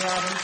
Goedenavond.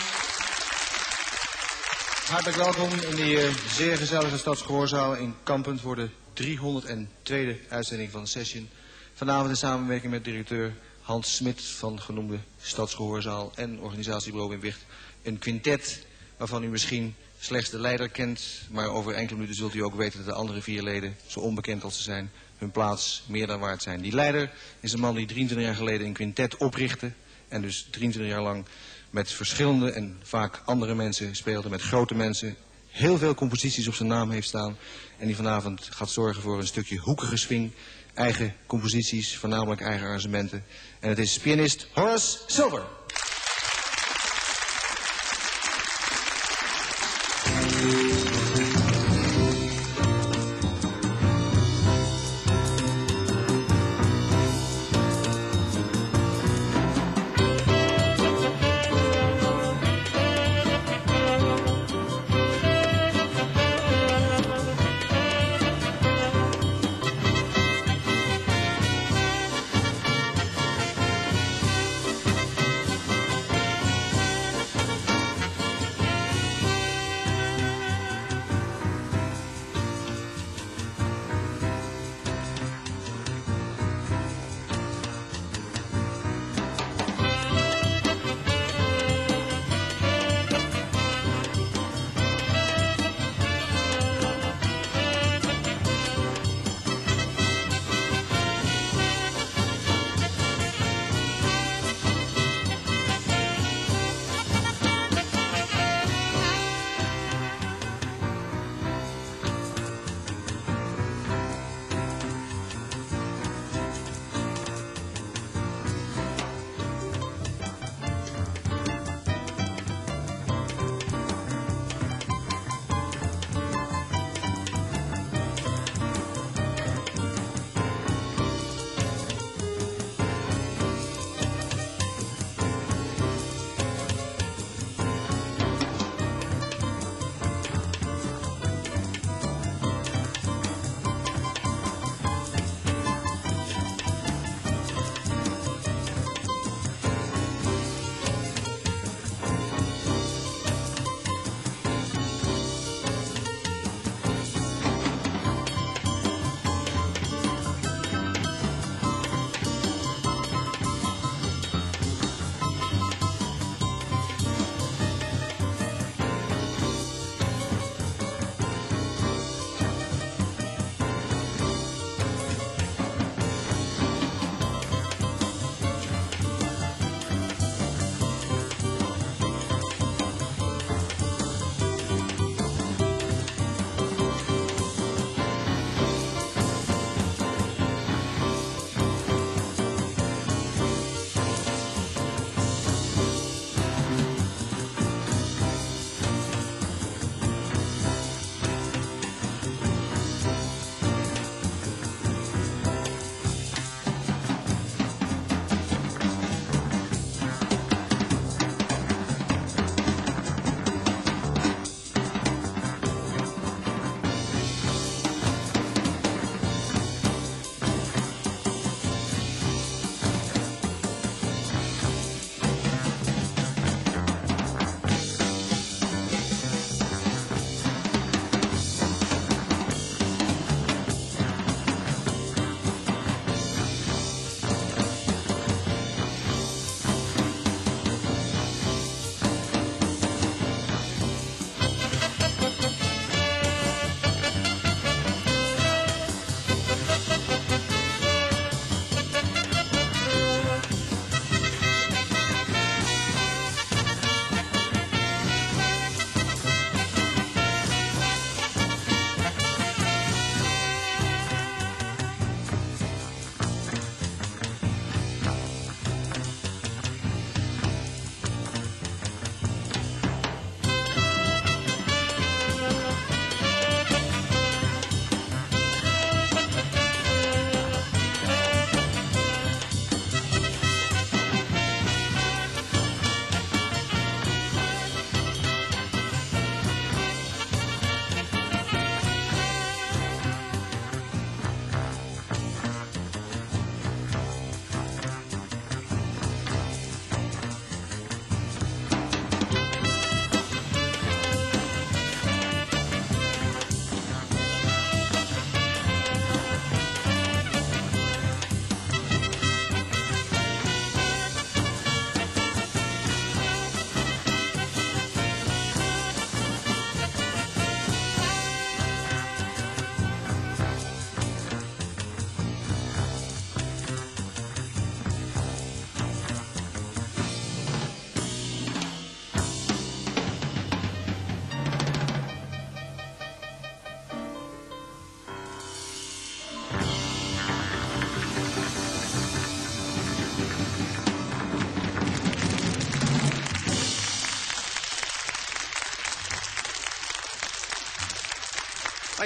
Hartelijk welkom in die zeer gezellige Stadsgehoorzaal in Kampen voor de 302e uitzending van Session. Vanavond in samenwerking met directeur Hans Smit van genoemde Stadsgehoorzaal en organisatiebureau Wim Wicht. Een quintet waarvan u misschien slechts de leider kent, maar over enkele minuten zult u ook weten dat de andere 4 leden, zo onbekend als ze zijn, hun plaats meer dan waard zijn. Die leider is een man die 23 jaar geleden een quintet oprichtte en dus 23 jaar lang met verschillende en vaak andere mensen speelde, met grote mensen, heel veel composities op zijn naam heeft staan en die vanavond gaat zorgen voor een stukje hoekige swing, eigen composities, voornamelijk eigen arrangementen. En het is pianist Horace Silver.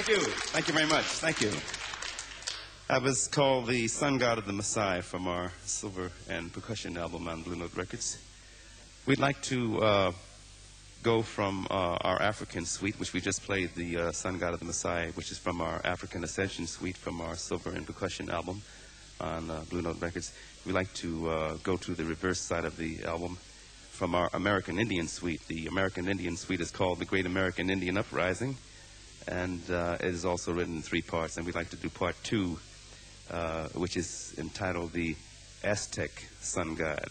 Thank you. Thank you very much. Thank you. That was called The Sun God of the Maasai from our silver and percussion album on Blue Note Records. We'd like to go from our African suite, which we just played, the Sun God of the Maasai, which is from our African Ascension suite from our silver and percussion album on Blue Note Records. We'd like to go to the reverse side of the album from our American Indian suite. The American Indian suite is called The Great American Indian Uprising, and it is also written in 3 parts, and we'd like to do part 2, which is entitled The Aztec Sun God.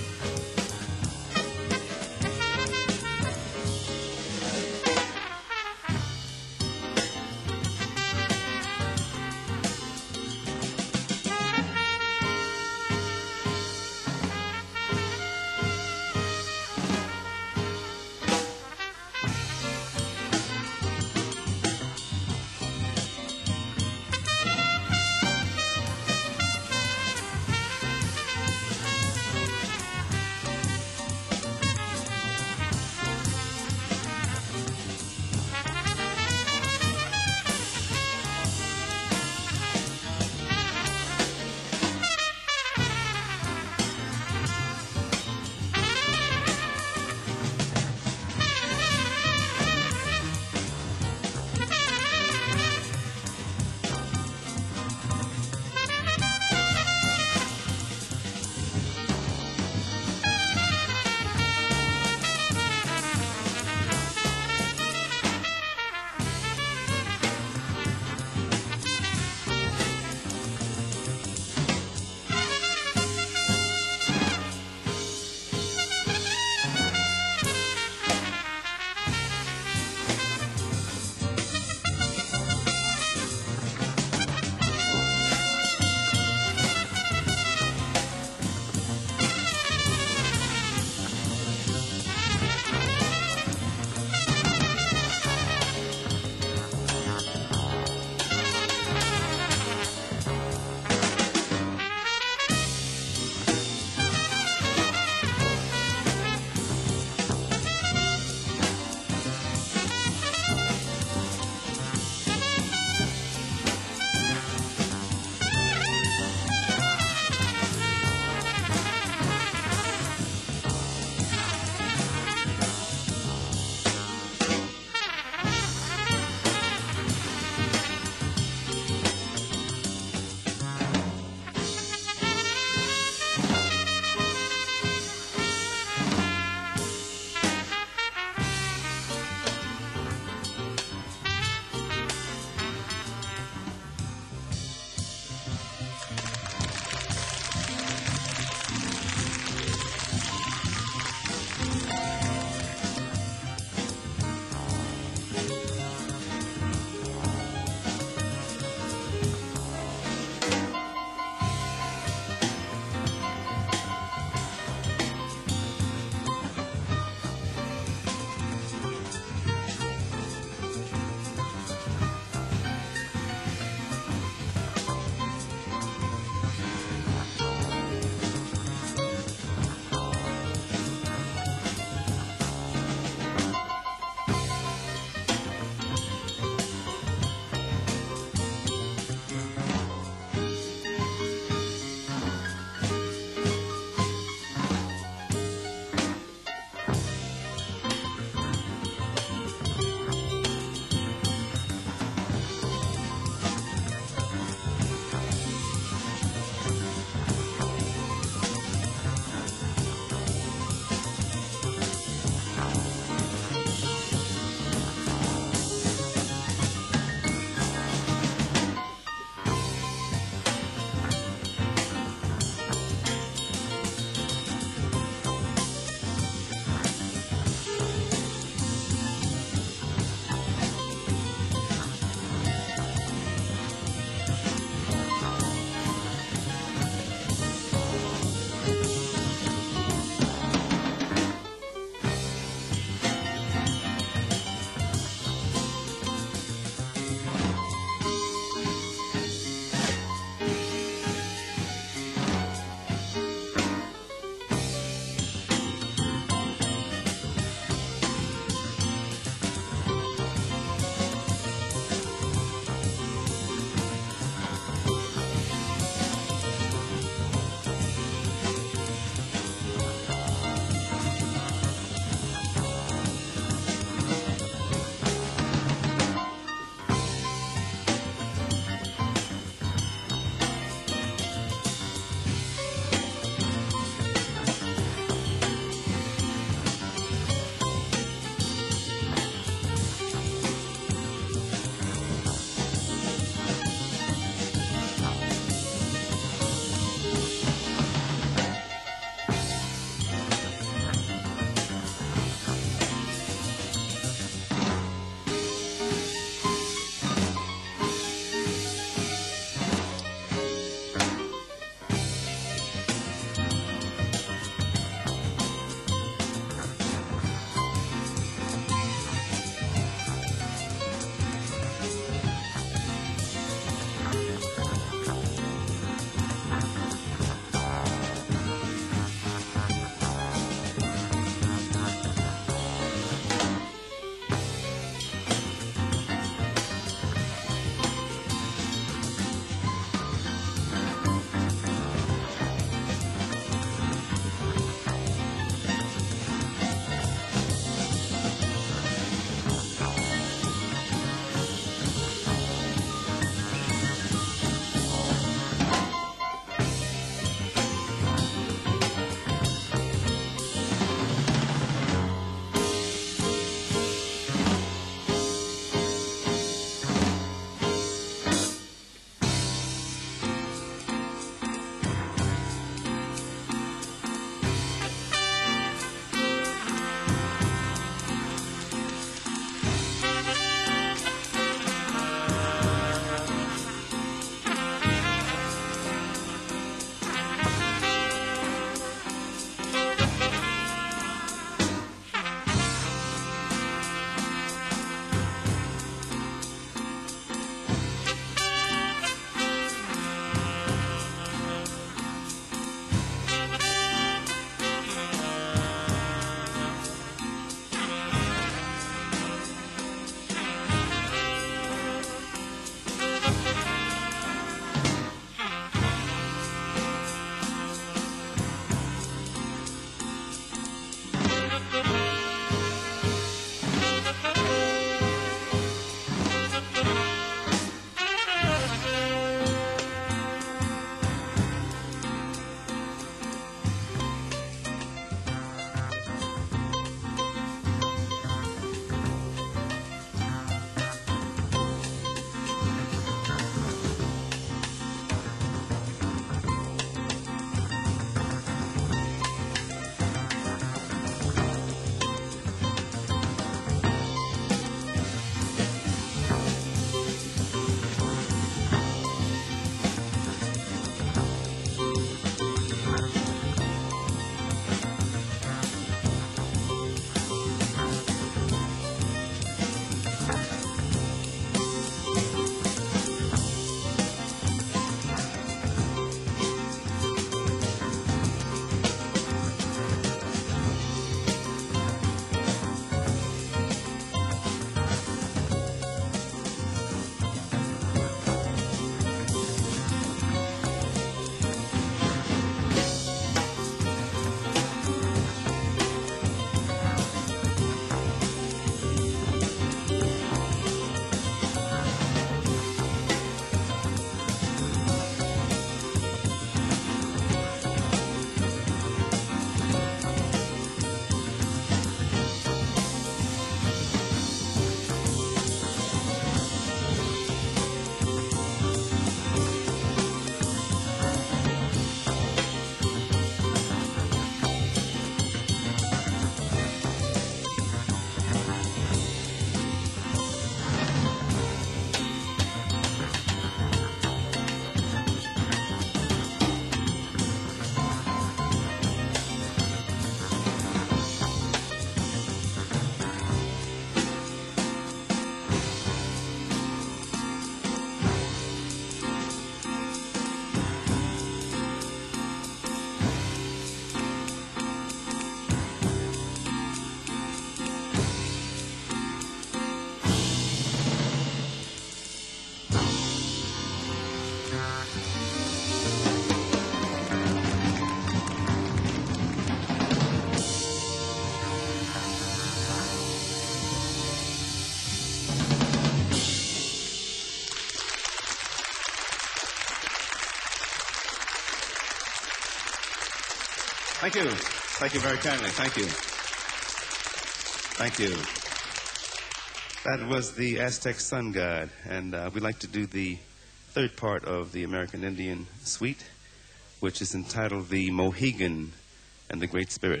Thank you. Thank you very kindly. Thank you. Thank you. That was the Aztec Sun God, and we'd like to do the third part of the American Indian Suite, which is entitled The Mohegan and the Great Spirit.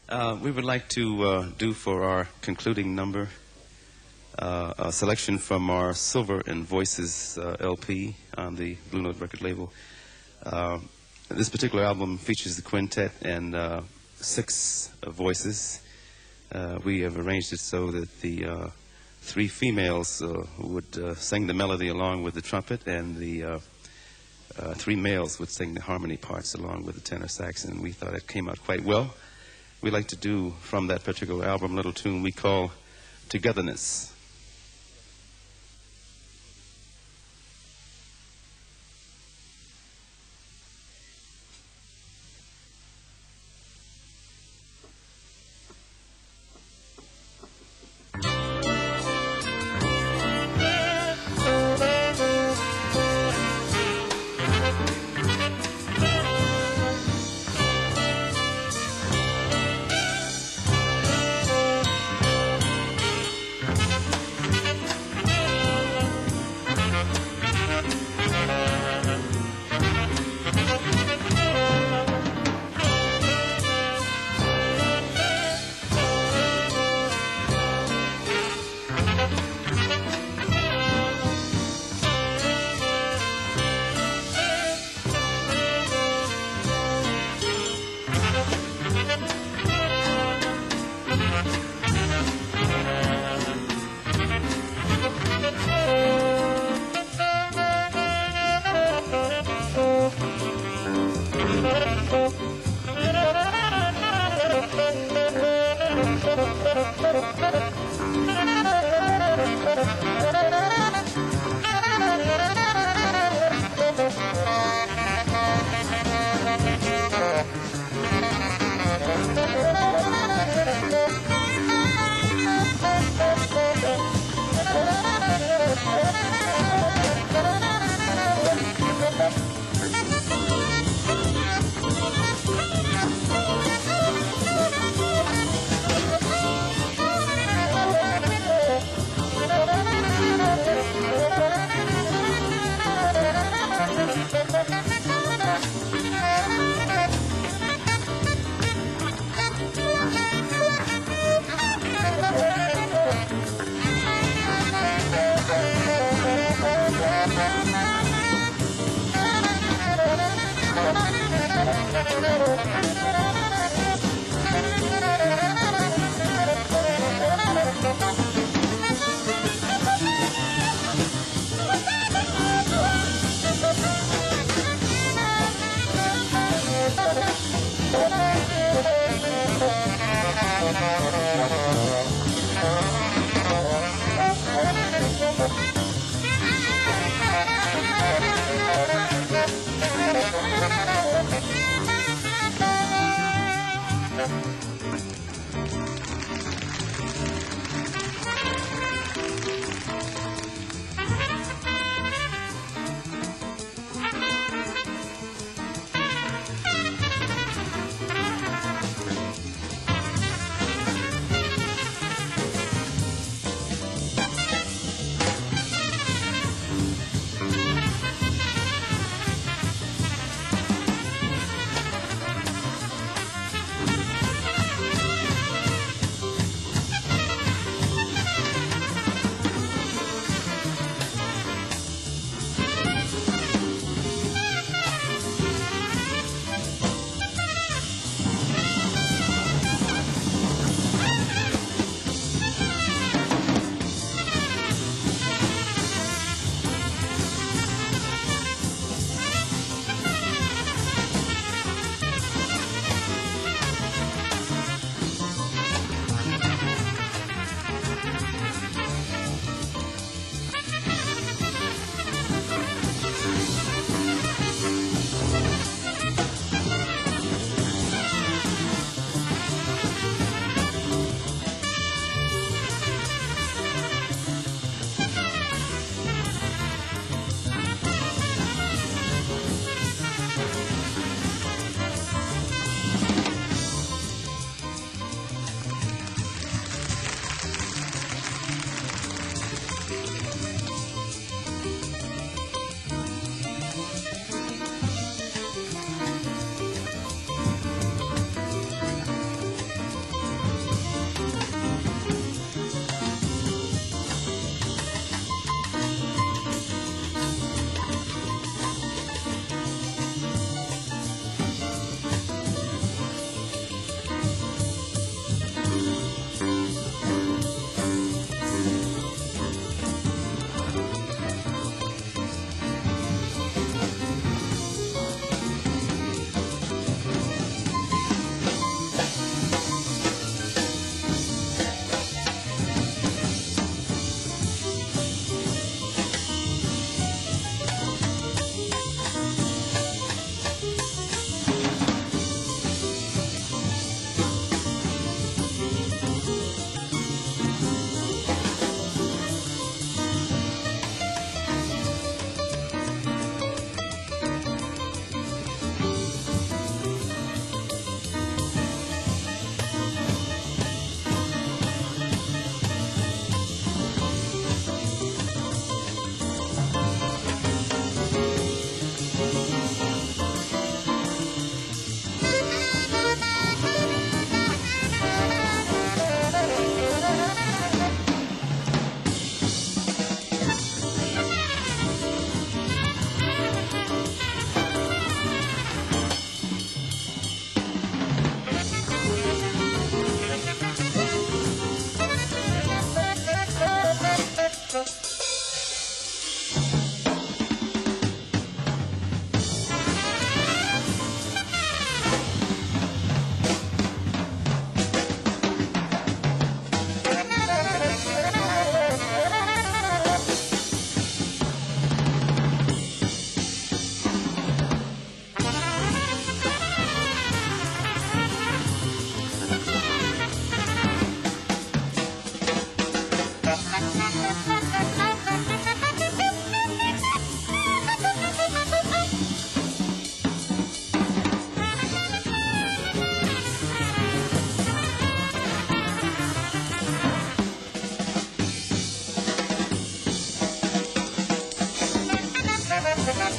We would like to do for our concluding number a selection from our Silver and Voices LP on the Blue Note record label. This particular album features the quintet and 6 voices. We have arranged it so that the 3 females would sing the melody along with the trumpet, and the 3 males would sing the harmony parts along with the tenor sax, and we thought it came out quite well. We'd like to do from that particular album a little tune we call Togetherness.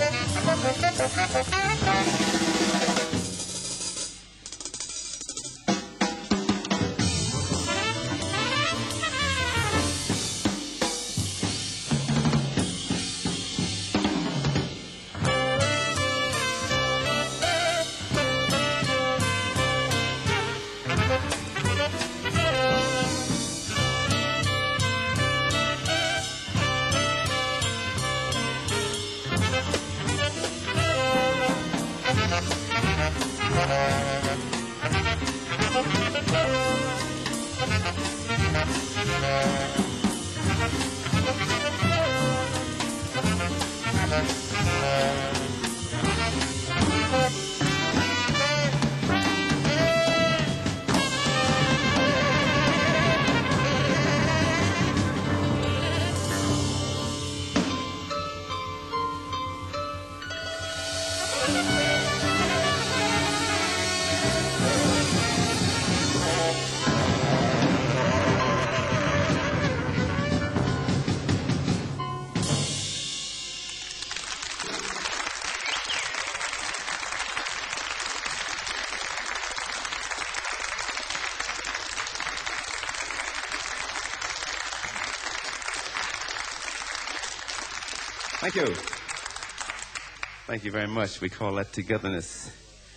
Thank you. Thank you very much. We call that togetherness.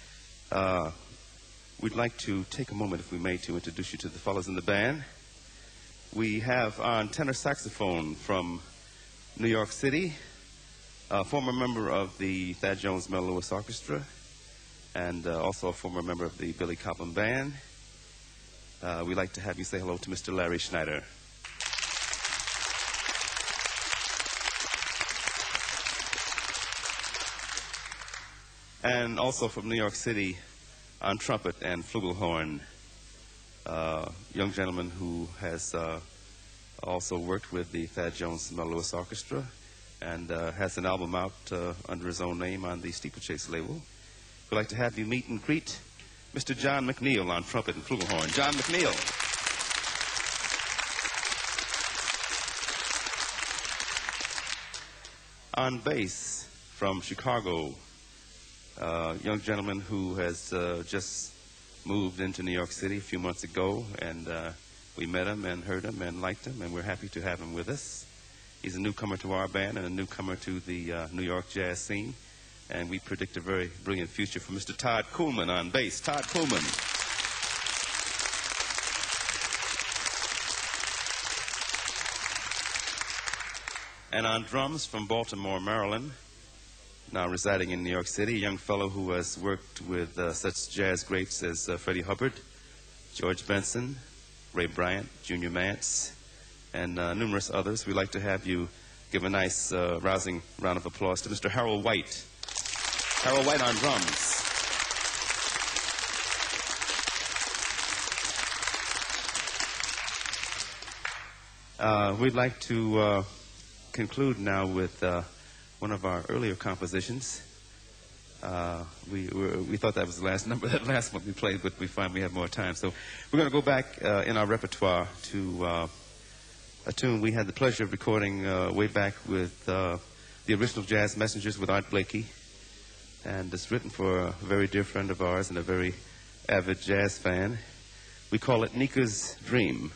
We'd like to take a moment, if we may, to introduce you to the fellows in the band. We have on tenor saxophone from New York City, a former member of the Thad Jones Mel Lewis Orchestra, and also a former member of the Billy Cobham Band. We'd like to have you say hello to Mr. Larry Schneider. And also from New York City, on trumpet and flugelhorn, young gentleman who has also worked with the Thad Jones Mel Lewis Orchestra and has an album out under his own name on the Steeplechase label. We'd like to have you meet and greet Mr. John McNeil on trumpet and flugelhorn. John McNeil. On bass from Chicago, young gentleman who has just moved into New York City a few months ago, and we met him and heard him and liked him, and we're happy to have him with us. He's a newcomer to our band and a newcomer to the New York jazz scene, and we predict a very brilliant future for Mr. Todd Kuhlman on bass. Todd Kuhlman. And on drums from Baltimore, Maryland, now residing in New York City, a young fellow who has worked with such jazz greats as Freddie Hubbard, George Benson, Ray Bryant, Junior Mance, and numerous others. We'd like to have you give a nice, rousing round of applause to Mr. Harold White. Harold White on drums. We'd like to conclude now with one of our earlier compositions. We thought that was the last number, that last one we played, but we find we have more time. So we're going to go back in our repertoire to a tune we had the pleasure of recording way back with the original Jazz Messengers with Art Blakey. And it's written for a very dear friend of ours and a very avid jazz fan. We call it Nika's Dream.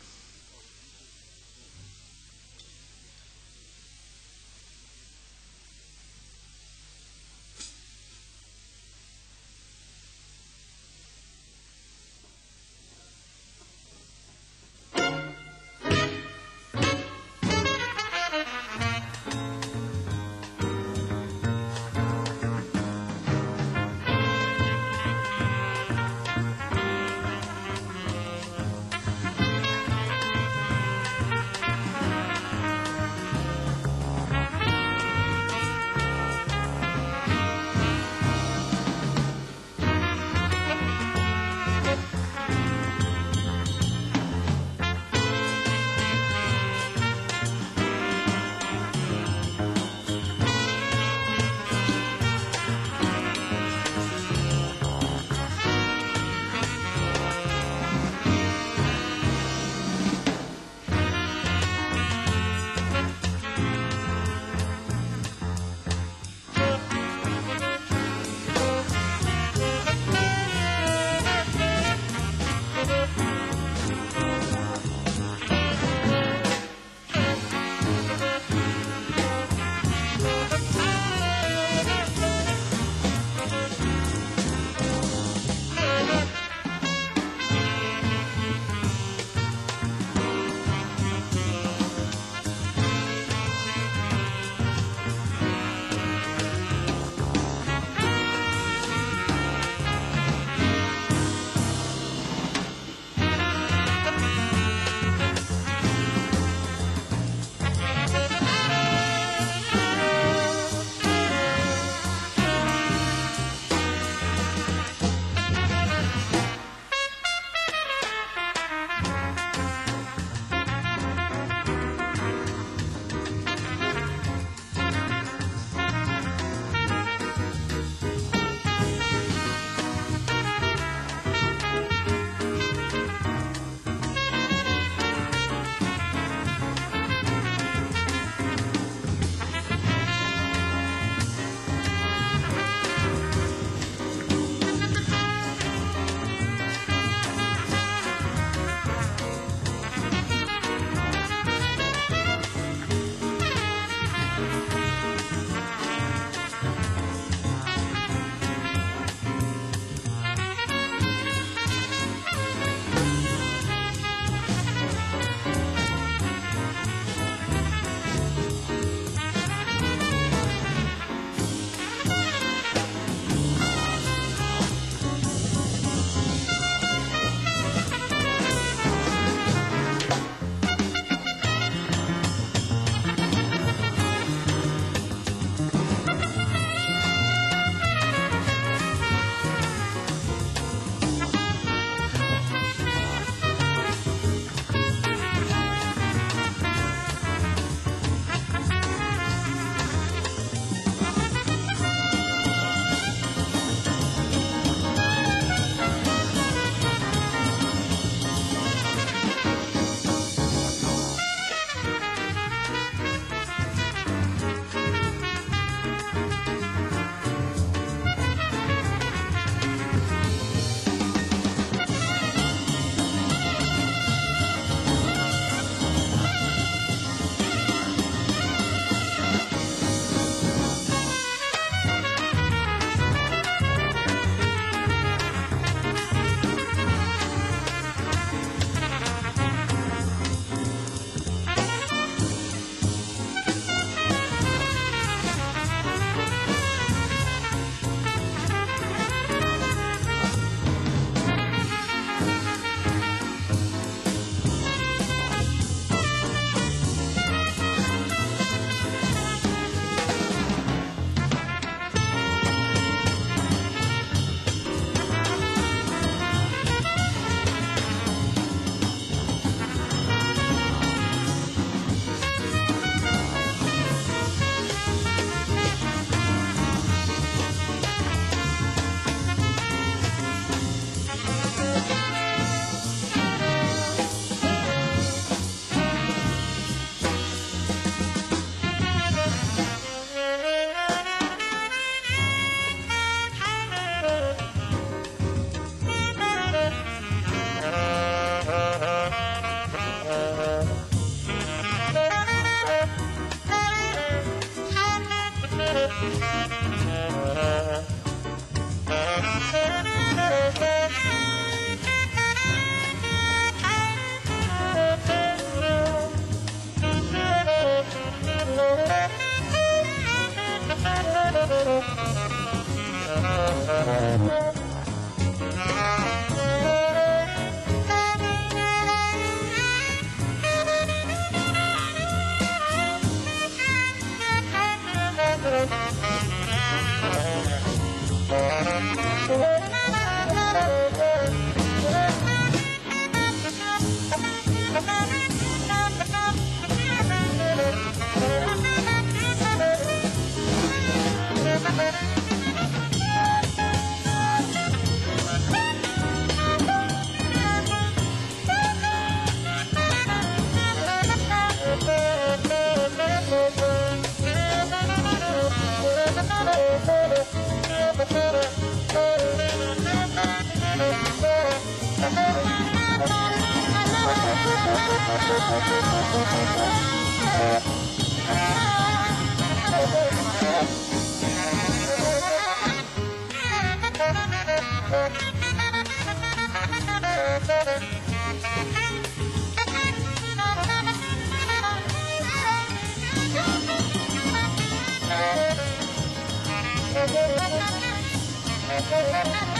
Thank you.